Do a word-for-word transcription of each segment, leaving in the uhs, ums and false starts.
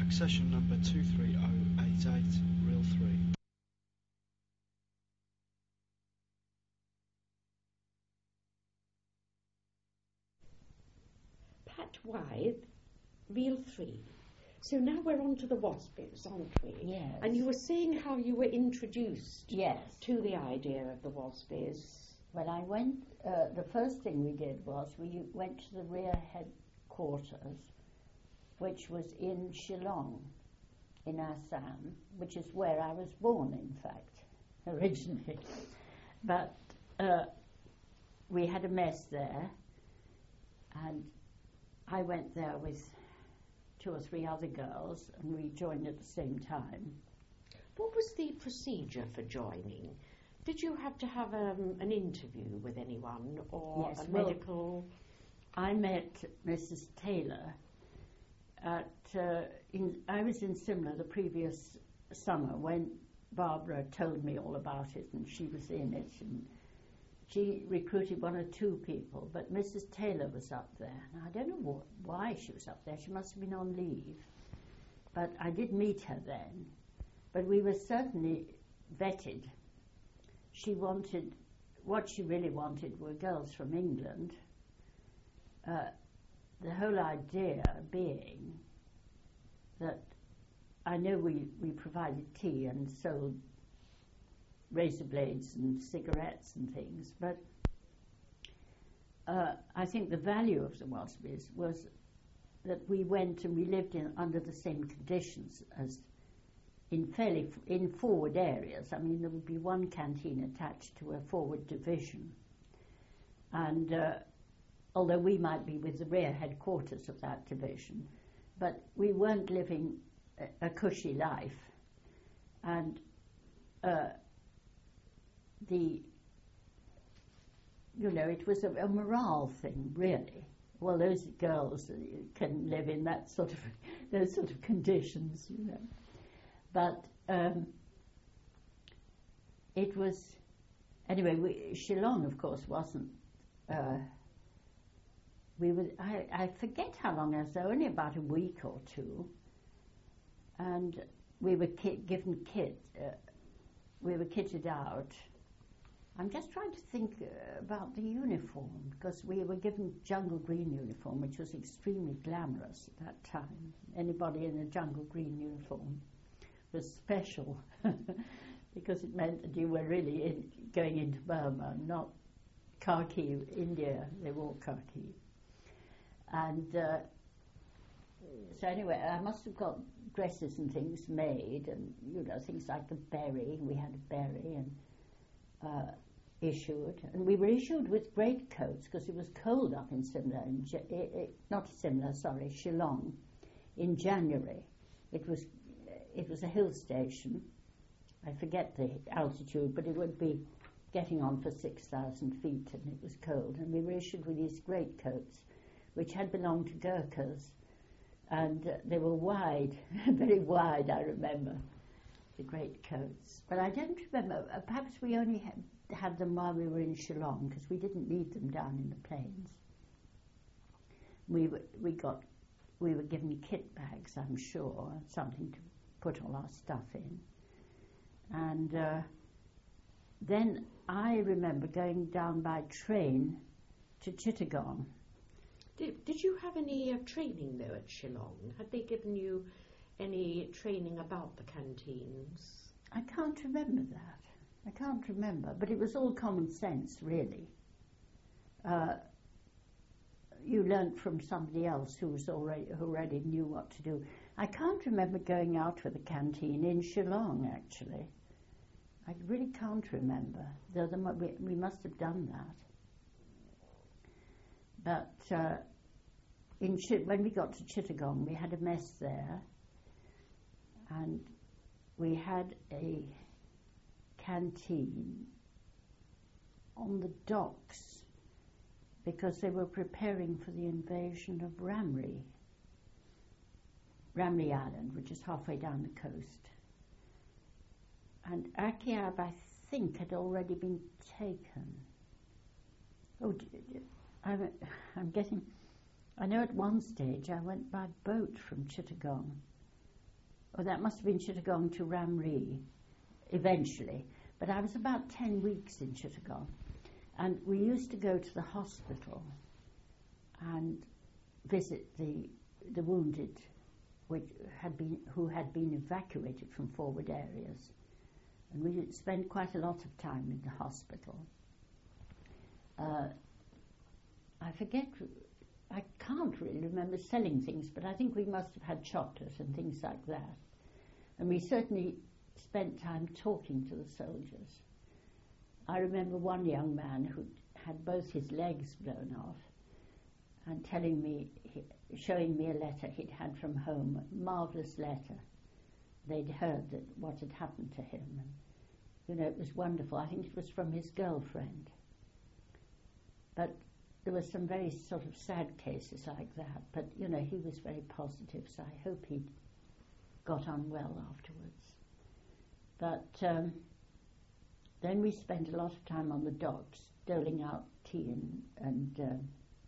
Accession number two three zero eight eight, reel three. Pat Wythe, reel three. So now we're on to the Waspies, aren't we? Yes. And you were saying how you were introduced Yes. to the idea of the Waspies. Well, I went, uh, the first thing we did was we went to the rear headquarters, which was in Shillong, in Assam, which is where I was born, in fact, originally. But uh, we had a mess there, and I went there with two or three other girls, and we joined at the same time. What was the procedure for joining? Did you have to have um, an interview with anyone, or Yes, a well, medical... I met Missus Taylor at, uh, in, I was in Simla the previous summer when Barbara told me all about it, and she was in it, and she recruited one or two people, but Missus Taylor was up there. Now, I don't know what, why she was up there. She must have been on leave. But I did meet her then. But we were certainly vetted. She wanted, what she really wanted were girls from England. Uh, the whole idea being that I know we, we provided tea and sold razor blades and cigarettes and things, but uh, I think the value of the Waspies was that we went and we lived in under the same conditions as in fairly f- in forward areas. I mean, there would be one canteen attached to a forward division, and uh, although we might be with the rear headquarters of that division, but we weren't living a, a cushy life, and uh, the, you know, it was a, a morale thing, really. Well, those girls can live in that sort of, those sort of conditions, you know. But um, it was, anyway, we, Shillong, of course, wasn't, uh, we were, I, I forget how long I was there, only about a week or two, and we were ki- given kit, uh, we were kitted out. I'm just trying to think uh, about the uniform, because we were given jungle green uniform, which was extremely glamorous at that time. Anybody in a jungle green uniform was special, because it meant that you were really in, going into Burma, not khaki. India, they wore khaki. And uh, so anyway, I must have got dresses and things made, and you know, things like a berry. We had a berry and uh, issued, and we were issued with greatcoats because it was cold up in Simla, in ja- it, it, not Simla, sorry, Shillong, in January. It was it was a hill station. I forget the altitude, but it would be getting on for six thousand feet, and it was cold. And we were issued with these greatcoats, which had belonged to Gurkhas, and uh, they were wide, very wide, I remember, the greatcoats. But I don't remember, uh, perhaps we only had, had them while we were in Shillong, because we didn't need them down in the plains. We were, we got, we were given kit bags, I'm sure, something to put all our stuff in. And uh, then I remember going down by train to Chittagong. Did, did you have any uh, training there at Shillong? Had they given you any training about the canteens? I can't remember that. I can't remember, but it was all common sense, really. Uh, you learnt from somebody else who was already who already knew what to do. I can't remember going out with a canteen in Shillong, actually. I really can't remember, though the, we, we must have done that. But uh, in Ch- when we got to Chittagong, we had a mess there, and we had a canteen on the docks because they were preparing for the invasion of Ramri, Ramri Island, which is halfway down the coast. And Akiab, I think, had already been taken. Oh, d- d- I'm, I'm getting... I know at one stage I went by boat from Chittagong oh, that must have been Chittagong to Ramree, eventually. But I was about ten weeks in Chittagong, and we used to go to the hospital and visit the the wounded, which had been who had been evacuated from forward areas, and we would spend quite a lot of time in the hospital. Uh, I forget. I can't really remember selling things, but I think we must have had chocolate and things like that. And we certainly spent time talking to the soldiers. I remember one young man who had both his legs blown off and telling me, showing me a letter he'd had from home, a marvellous letter. They'd heard that what had happened to him. And, you know, it was wonderful. I think it was from his girlfriend. But there were some very sort of sad cases like that. But, you know, he was very positive, so I hope he got on well afterwards. But um, then we spent a lot of time on the docks, doling out tea and, and uh,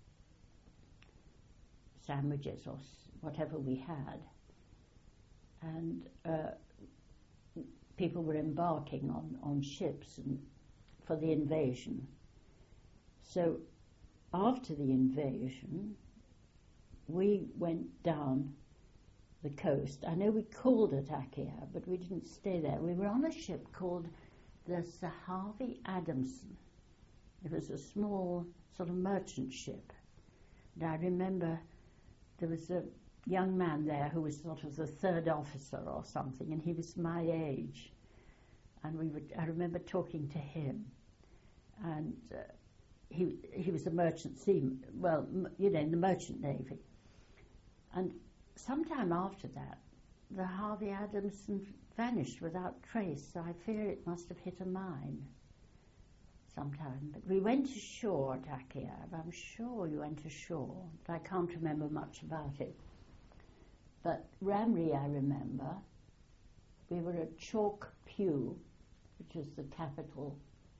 sandwiches or s- whatever we had. And uh, people were embarking on, on ships and for the invasion. So after the invasion, we went down the coast. I know we called at Akia, but we didn't stay there. We were on a ship called the Sir Harvey Adamson. It was a small sort of merchant ship. And I remember there was a young man there who was sort of the third officer or something, and he was my age. And we would, I remember talking to him. And uh, he he was a merchant seaman, well, m- you know, in the merchant navy. And sometime after that, the Harvey Adamson vanished without trace, so I fear it must have hit a mine sometime. But we went ashore at Akia. I'm sure we went ashore, but I can't remember much about it. But Ramree, I remember, we were at Chalk Pew, which was the capital,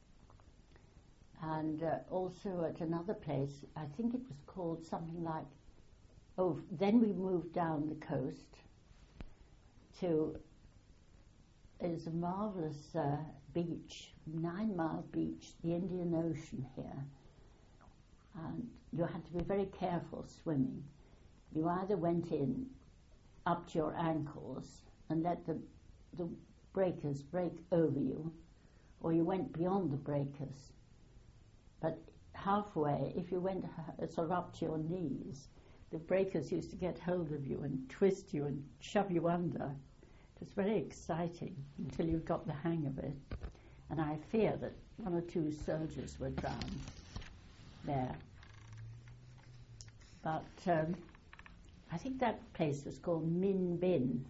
and uh, also at another place, I think it was called something like, oh, then we moved down the coast to, there's a marvellous uh, beach, Nine Mile Beach, the Indian Ocean here, and you had to be very careful swimming. You either went in up to your ankles and let the, the breakers break over you, or you went beyond the breakers. But halfway, if you went uh, sort of up to your knees, the breakers used to get hold of you and twist you and shove you under. It was very exciting until you got the hang of it. And I fear that one or two soldiers were drowned there. But um, I think that place was called Min Bin.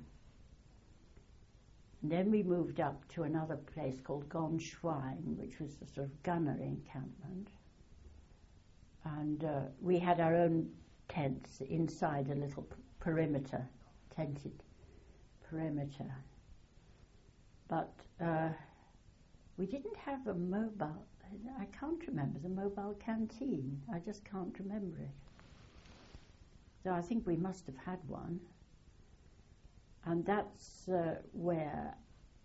And then we moved up to another place called Gon Shrine, which was a sort of gunnery encampment. And uh, we had our own tents inside a little p- perimeter, tented perimeter. But uh, we didn't have a mobile, I can't remember the mobile canteen. I just can't remember it. So I think we must have had one. And that's uh, where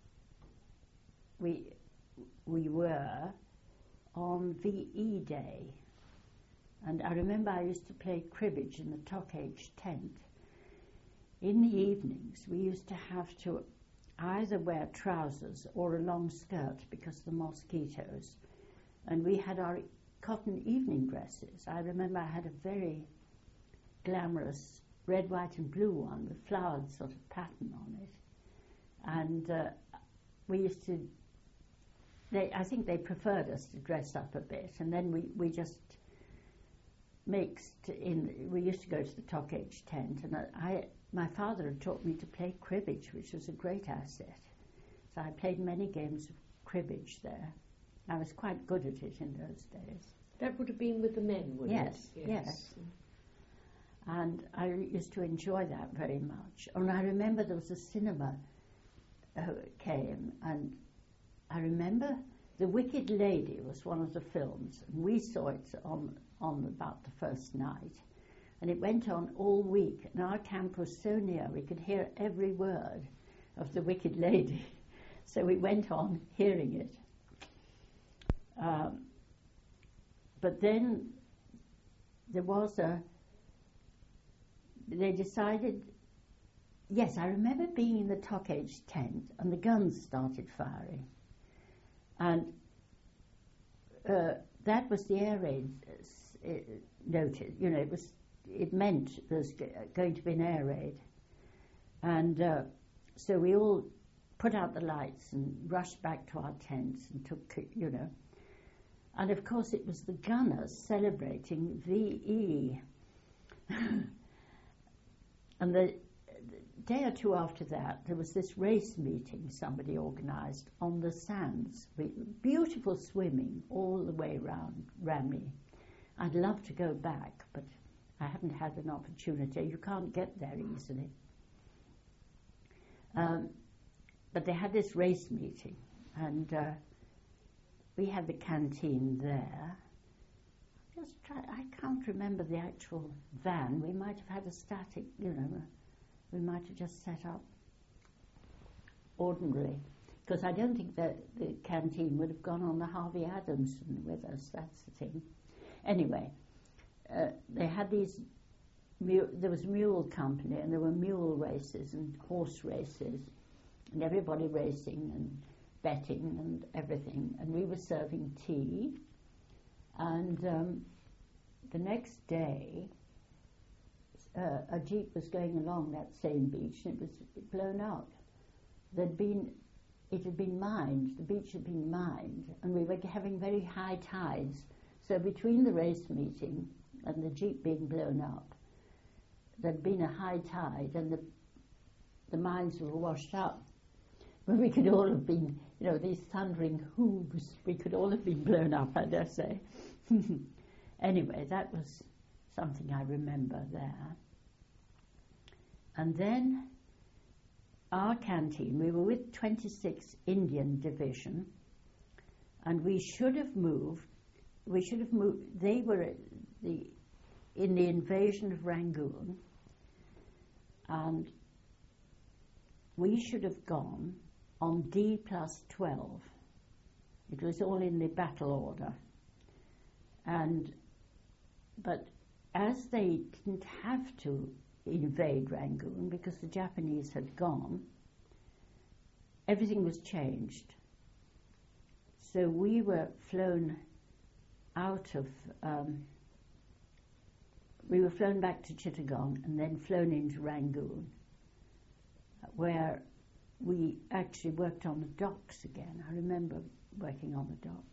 we we were on V E Day. And I remember I used to play cribbage in the Tockage tent. In the evenings, we used to have to either wear trousers or a long skirt because of the mosquitoes. And we had our cotton evening dresses. I remember I had a very glamorous red, white and blue one with flowered sort of pattern on it. And uh, we used to, they, I think they preferred us to dress up a bit, and then we, we just mixed in, we used to go to the Tockage tent, and I, my father had taught me to play cribbage, which was a great asset. So I played many games of cribbage there. I was quite good at it in those days. That would have been with the men, wouldn't Yes, it? yes. And I used to enjoy that very much. And I remember there was a cinema uh, came, and I remember The Wicked Lady was one of the films, and we saw it on, on about the first night. And it went on all week, and our camp was so near, we could hear every word. of the wicked lady. So we went on hearing it. Um, but then there was a, they decided, yes, I remember being in the Tockage tent and the guns started firing. And uh, that was the air raid uh, noted, you know, it was, it meant there's g- going to be an air raid. And uh, so we all put out the lights and rushed back to our tents and took, you know. And of course it was the gunners celebrating V E. And the, the day or two after that, there was this race meeting somebody organised on the sands. Beautiful swimming all the way round Ramley. I'd love to go back, but I haven't had an opportunity. You can't get there easily. Um, but they had this race meeting, and uh, we had the canteen there. Just try, I can't remember the actual van. We might have had a static, you know, we might have just set up ordinarily, because I don't think that the canteen would have gone on the Harvey Adamson with us. That's the thing. Anyway, uh, they had these. Mule, there was mule company, and there were mule races and horse races, and everybody racing and betting and everything. And we were serving tea. And um, the next day, uh, a jeep was going along that same beach, and it was blown out. There'd been, it had been mined. The beach had been mined, and we were having very high tides. So between the race meeting and the jeep being blown up, there'd been a high tide, and the the mines were washed up. But we could all have been, you know, these thundering hooves, we could all have been blown up, I dare say. Anyway, that was something I remember there. And then our canteen, we were with twenty-sixth Indian Division, and we should have moved, we should have moved, they were at the, in the invasion of Rangoon, and we should have gone on D plus twelve. It was all in the battle order. And, but as they didn't have to invade Rangoon because the Japanese had gone, everything was changed. So we were flown out of, um, we were flown back to Chittagong and then flown into Rangoon, where we actually worked on the docks again. I remember working on the docks.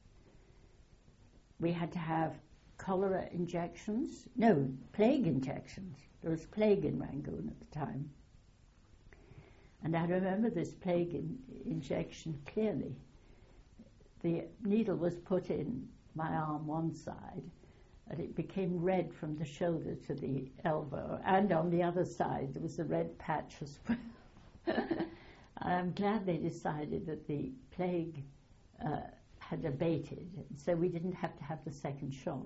We had to have cholera injections, no, plague injections. There was plague in Rangoon at the time. And I remember this plague in, injection clearly. The needle was put in my arm one side, and it became red from the shoulder to the elbow, and on the other side there was a red patch as well. I'm glad they decided that the plague uh, had abated, so we didn't have to have the second shot.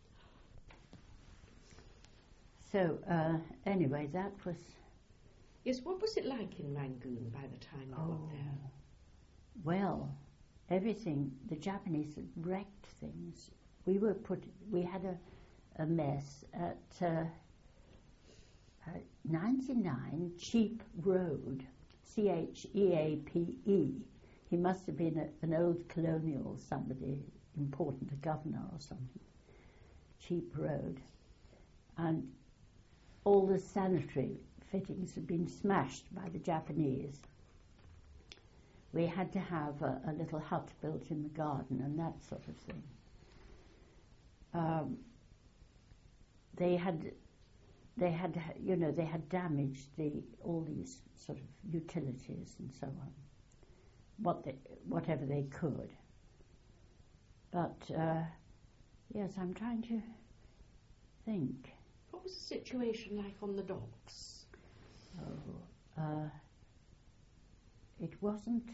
So uh, anyway, that was... Yes, what was it like in Rangoon by the time you oh, got there? Well, everything, the Japanese had wrecked things. We were put, we had a, a mess at uh, uh, ninety-nine Cheap Road, C H E A P E. He must have been a, an old colonial, somebody important, a governor or something. Cheap Road. And all the sanitary fittings had been smashed by the Japanese. We had to have a, a little hut built in the garden and that sort of thing. Um, they had, they had, you know, they had damaged the all these sort of utilities and so on, what they, whatever they could. But uh, yes, I'm trying to think. What was the situation like on the docks? Oh, uh, it wasn't.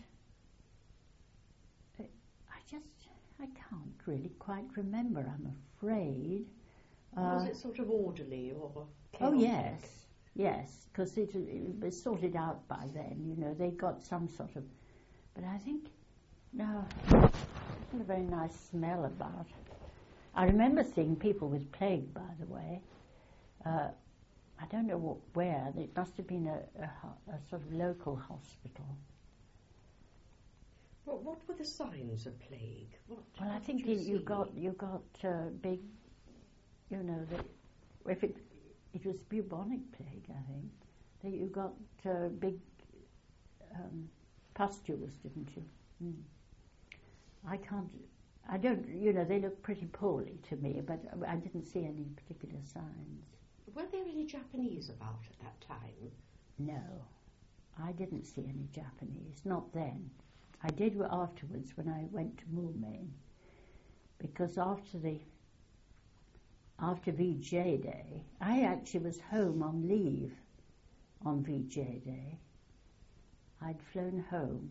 I just, I can't really quite remember, I'm afraid. Uh, was it sort of orderly or chaotic? Oh, yes. Yes, because it, it was sorted out by then, you know, they got some sort of, but I think, no, it wasn't a very nice smell about. I remember seeing people with plague, by the way. Uh, I don't know what, where, it must have been a, a, a sort of local hospital. Well, what were the signs of plague? What, Well, I what think did you, you you see? got you got uh, big, you know, the, if it it was bubonic plague, I think. That you got uh, big um, pustules, didn't you? Mm. I can't. I don't. You know, they look pretty poorly to me, but I didn't see any particular signs. Were there any Japanese about at that time? No, I didn't see any Japanese. Not then. I did afterwards when I went to Moulmein, because after the after V J Day, I actually was home on leave on V J Day. I'd flown home.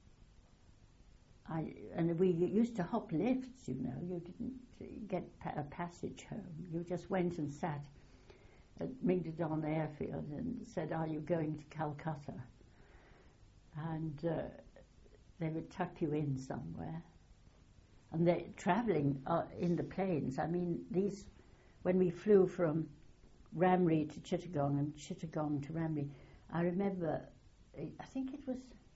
I and we used to hop lifts, you know. You didn't get pa- a passage home. You just went and sat at Mingdodon Airfield and said, "Are you going to Calcutta?" And uh, they would tuck you in somewhere. And they're travelling uh, in the planes. I mean, these, when we flew from Ramree to Chittagong and Chittagong to Ramree, I remember, I think it was,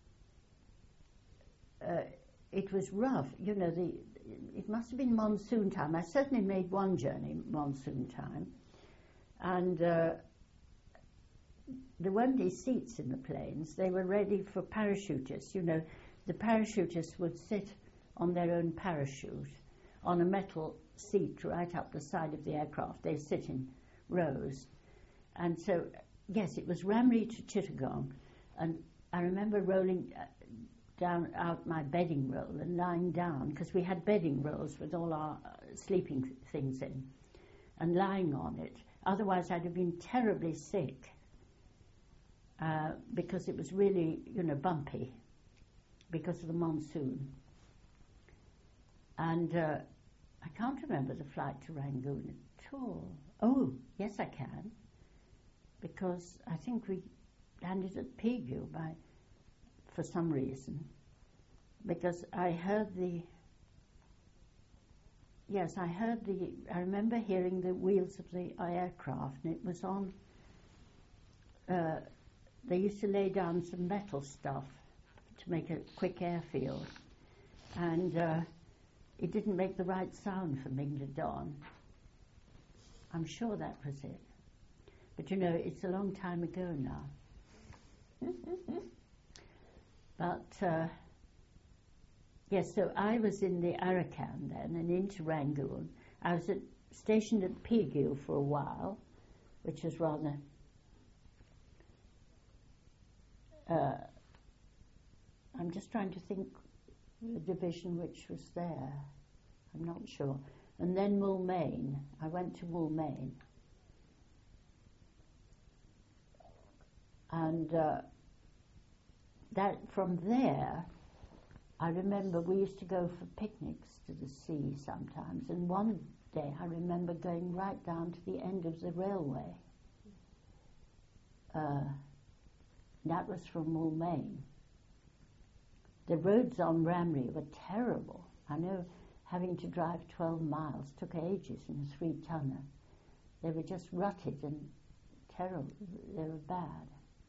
uh, it was rough. You know, the it must have been monsoon time. I certainly made one journey monsoon time. And uh, there weren't any seats in the planes. They were ready for parachutists, you know. The parachutists would sit on their own parachute on a metal seat right up the side of the aircraft. They sit in rows. And so, yes, it was Ramree to Chittagong. And I remember rolling down out my bedding roll and lying down, because we had bedding rolls with all our uh, sleeping th- things in, and lying on it. Otherwise, I'd have been terribly sick uh, because it was really, you know, bumpy, because of the monsoon. And uh, I can't remember the flight to Rangoon at all. Oh, yes I can, because I think we landed at Pegu by, for some reason, because I heard the, yes, I heard the, I remember hearing the wheels of the aircraft, and it was on, uh, they used to lay down some metal stuff to make a quick airfield, and uh, it didn't make the right sound for Mingdodon. I'm sure that was it. But you know, it's a long time ago now. But uh, yes, so I was in the Arakan then and into Rangoon. I was at, stationed at Pegu for a while, which was rather uh, I'm just trying to think the division which was there. I'm not sure. And then Moulmein. I went to Moulmein. And uh, that from there, I remember we used to go for picnics to the sea sometimes. And one day I remember going right down to the end of the railway. Uh, that was from Moulmein. The roads on Ramree were terrible. I know having to drive twelve miles took ages in a three-tonner. They were just rutted and terrible. They were bad.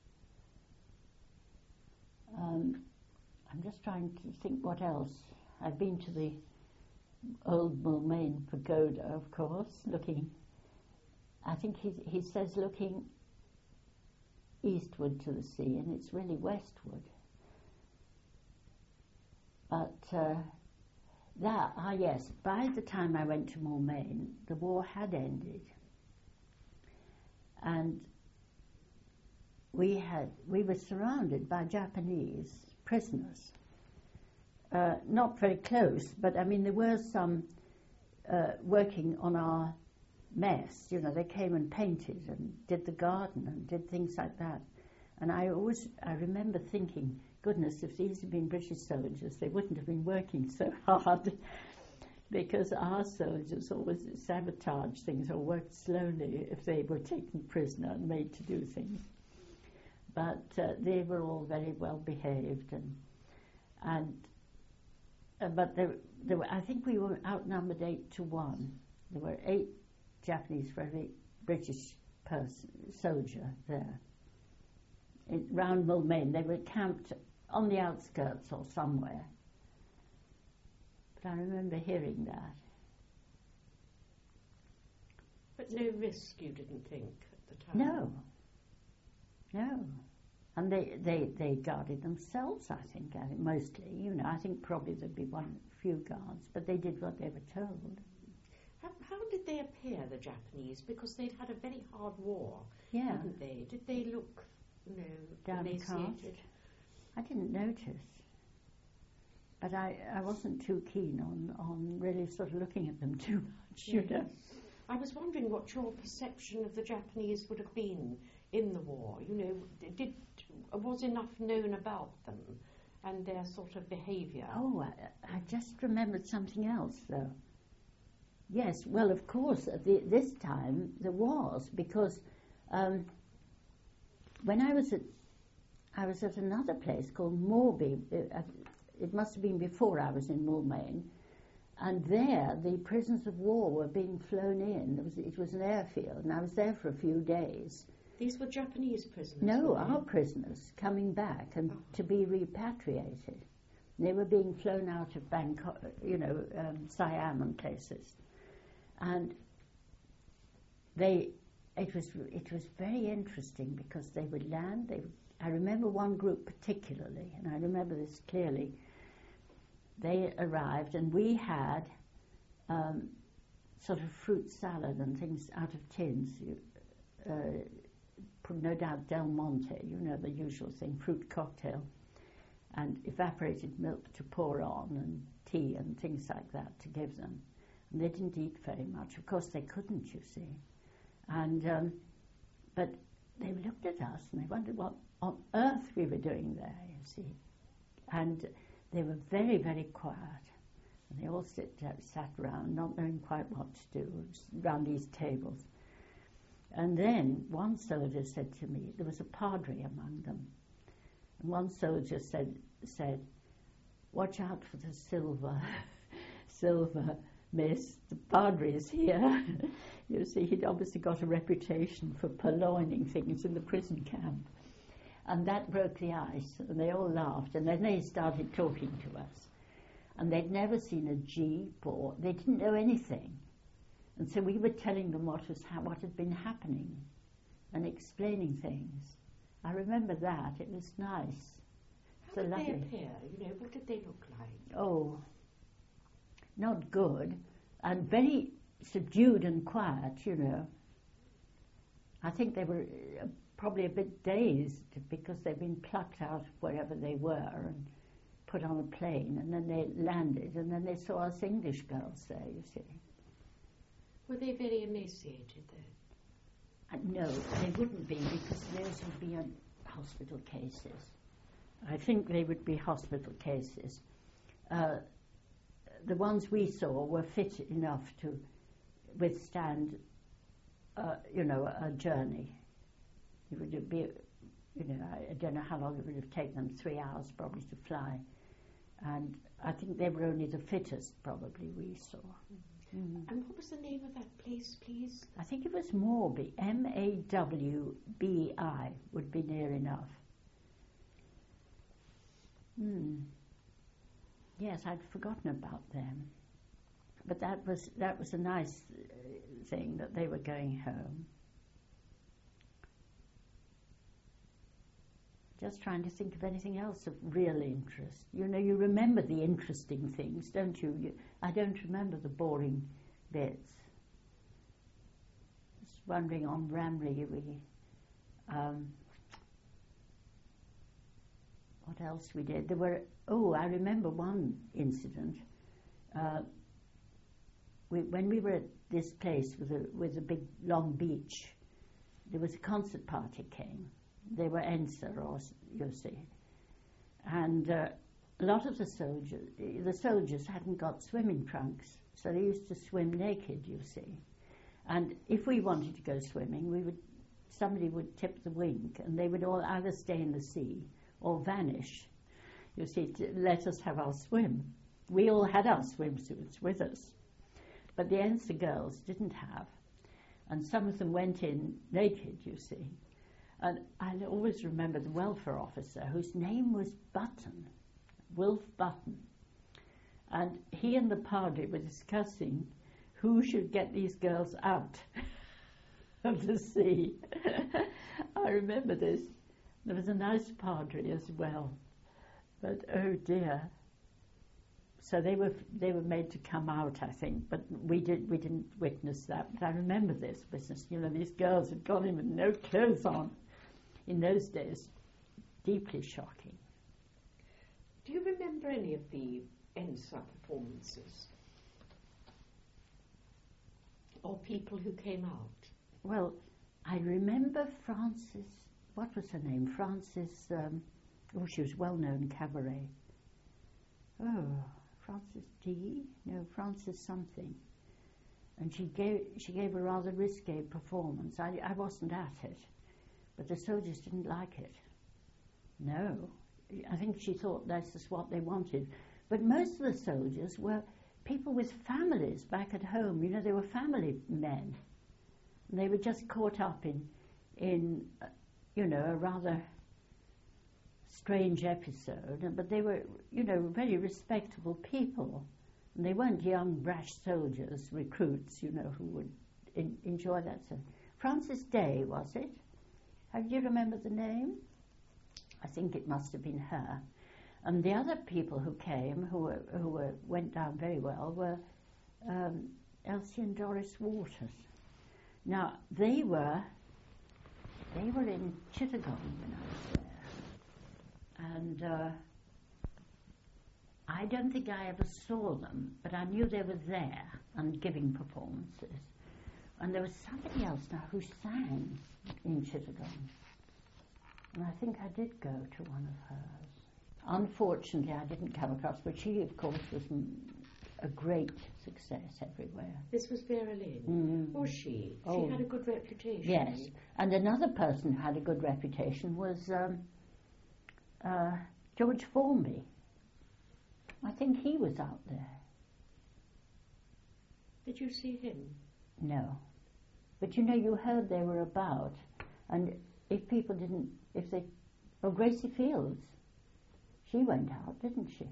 Um, I'm just trying to think what else. I've been to the old Moulmein pagoda, of course, looking, I think he, he says looking eastward to the sea, and it's really westward. But uh, that, ah yes, by the time I went to Moulmein, the war had ended. And we had, we were surrounded by Japanese prisoners. Uh, not very close, but I mean there were some uh, working on our mess. You know, they came and painted and did the garden and did things like that. And I always, I remember thinking, goodness, if these had been British soldiers, they wouldn't have been working so hard. because our soldiers always sabotaged things or worked slowly if they were taken prisoner and made to do things. But uh, they were all very well behaved, and and uh, but there, there were, I think we were outnumbered eight to one. There were eight Japanese for every British person, soldier there. In, round Moulmein, they were camped on the outskirts or somewhere. But I remember hearing that. But no risk, you didn't think, at the time? No. No. And they, they, they guarded themselves, I think, I think, mostly. You know, I think probably there'd be one few guards, but they did what they were told. How, how did they appear, the Japanese? Because they'd had a very hard war, Yeah. hadn't they? Did they look, you know, Downcast. emaciated? I didn't notice. But I, I wasn't too keen on, on really sort of looking at them too much, you know. I was wondering what your perception of the Japanese would have been in the war. You know, did was enough known about them and their sort of behaviour? Oh, I, I just remembered something else, though. Yes, well, of course, at the, this time there was, because um, when I was at I was at another place called Morby. It, it must have been before I was in Moulmein, and there the prisoners of war were being flown in. It was, it was an airfield, and I was there for a few days. These were Japanese prisoners? No, were they? our prisoners coming back and Oh. to be repatriated. They were being flown out of Bangkok, you know, um, Siam and places, and they. It was it was very interesting because they would land. They, I remember one group particularly, and I remember this clearly. They arrived, and we had um, sort of fruit salad and things out of tins. You, uh, no doubt Del Monte, you know, the usual thing, fruit cocktail, and evaporated milk to pour on, and tea and things like that to give them. And they didn't eat very much. Of course, they couldn't, you see. And um, but they looked at us and they wondered what on earth we were doing there, you see. And they were very, very quiet. And they all sit, uh, sat round, not knowing quite what to do, round these tables. And then one soldier said to me, there was a padre among them, and one soldier said, said, "Watch out for the silver, silver, miss, the padre is here." You see, he'd obviously got a reputation for purloining things in the prison camp. And that broke the ice, and they all laughed, and then they started talking to us. And they'd never seen a jeep, or they didn't know anything. And so we were telling them what was ha- what had been happening and explaining things. I remember that. It was nice. How So did lovely. they appear? You know, what did they look like? Oh, not good, and very subdued and quiet, you know. I think they were uh, probably a bit dazed because they'd been plucked out of wherever they were and put on a plane, and then they landed, and then they saw us English girls there, you see. Were they very emaciated then? Uh, no, they wouldn't be, because those would be on hospital cases. I think they would be hospital cases. Uh, the ones we saw were fit enough to withstand, uh, you know, a journey. It would be, you know, I, I don't know how long it would have taken them, three hours probably to fly. And I think they were only the fittest, probably, we saw. Mm. And what was the name of that place, please? I think it was Morby, M A W B I would be near enough. Hmm. Yes, I'd forgotten about them. But that was that was a nice uh, thing, that they were going home. Just trying to think of anything else of real interest. You know, you remember the interesting things, don't you? you I don't remember the boring bits. Just wondering, on Ramley, we... Um, what else we did? There were... Oh, I remember one incident. Uh, we, when we were at this place with a, with a big, long beach, there was a concert party came. They were Enser, or you see. And uh, a lot of the soldiers, the soldiers hadn't got swimming trunks. So they used to swim naked, you see. And if we wanted to go swimming, we would, somebody would tip the wink, and they would all either stay in the sea or vanish, you see, to let us have our swim. We all had our swimsuits with us. But the Enser girls didn't have. And some of them went in naked, you see. And I always remember the welfare officer, whose name was Button, Wilf Button. And he and the padre were discussing who should get these girls out of the sea. I remember this. There was a nice padre as well. But oh dear. So they were they were made to come out, I think, but we did we didn't witness that. But I remember this business. You know, these girls had gone in with no clothes on. In those days, deeply shocking. Do you remember any of the Enser performances? Or people who came out? Well, I remember Frances, what was her name? Frances, um, oh, she was well-known cabaret. Oh, Frances D? No, Frances something. And she gave she gave a rather risque performance. I, I wasn't at it, but the soldiers didn't like it. No, I think she thought this is what they wanted. But most of the soldiers were people with families back at home. You know, they were family men. And they were just caught up in, in uh, you know, a rather strange episode. But they were, you know, very respectable people. And they weren't young, brash soldiers, recruits, you know, who would in, enjoy that. So, Frances Day, was it? How do you remember the name? I think it must have been her. And the other people who came, who were, who were, went down very well, were um, Elsie and Doris Waters. Now they were, they were in Chittagong when I was there, and uh, I don't think I ever saw them, but I knew they were there and giving performances. And there was somebody else now who sang in Chittagong, and I think I did go to one of hers. Unfortunately, I didn't come across, but she, of course, was m- a great success everywhere. This was Vera Lynn. Mm. Was she? Oh. She had a good reputation. Yes, and another person who had a good reputation was um, uh, George Formby. I think he was out there. Did you see him? No. But you know, you heard they were about, and if people didn't, if they, oh, Gracie Fields, she went out, didn't she?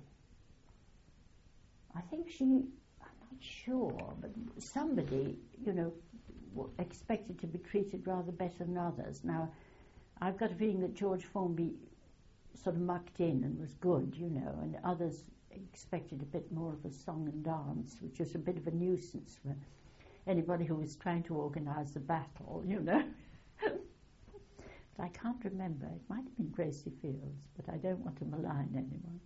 I think she, I'm not sure, but somebody, you know, w- expected to be treated rather better than others. Now, I've got a feeling that George Formby sort of mucked in and was good, you know, and others expected a bit more of a song and dance, which was a bit of a nuisance for anybody who was trying to organise the battle, you know. But I can't remember. It might have been Gracie Fields, but I don't want to malign anyone.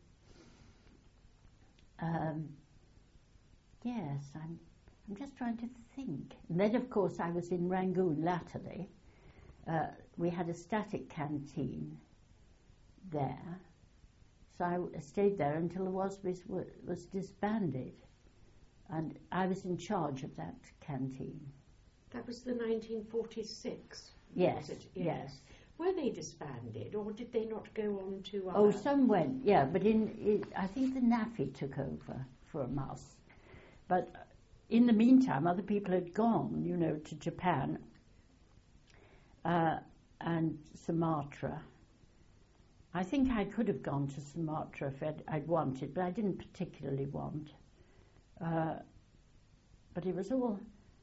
Um, yes, I'm I'm just trying to think. And then, of course, I was in Rangoon latterly. Uh, we had a static canteen there. So I stayed there until the Wasbys was, was disbanded. And I was in charge of that canteen. That was the nineteen forty-six. Yes, was it? yes. Were they disbanded, or did they not go on to other... Oh, some went, yeah, but in, in I think the N A F I took over for a month. But in the meantime, other people had gone, you know, to Japan uh, and Sumatra. I think I could have gone to Sumatra if I'd, I'd wanted, but I didn't particularly want. Uh, but it was all...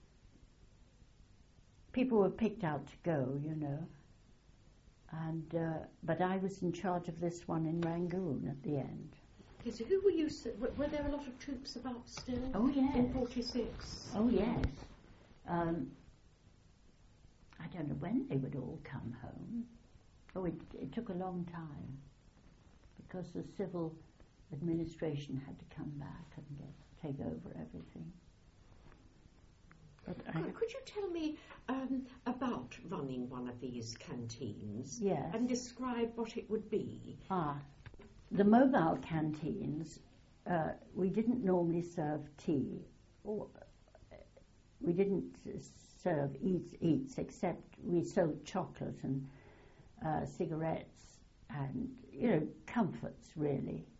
People were picked out to go, you know. And uh, but I was in charge of this one in Rangoon at the end. Okay, so who were you... Were, were there a lot of troops about still? Oh, yes. In forty-six? Oh, yes. Um, I don't know when they would all come home. Oh, it, it took a long time because the civil administration had to come back and get, take over everything. But I, Could, could you tell me um, about running one of these canteens? Yes. And describe what it would be? ah, the mobile canteens, uh, we didn't normally serve tea oh, we didn't serve eats eats except we sold chocolate and uh, cigarettes and you know comforts really.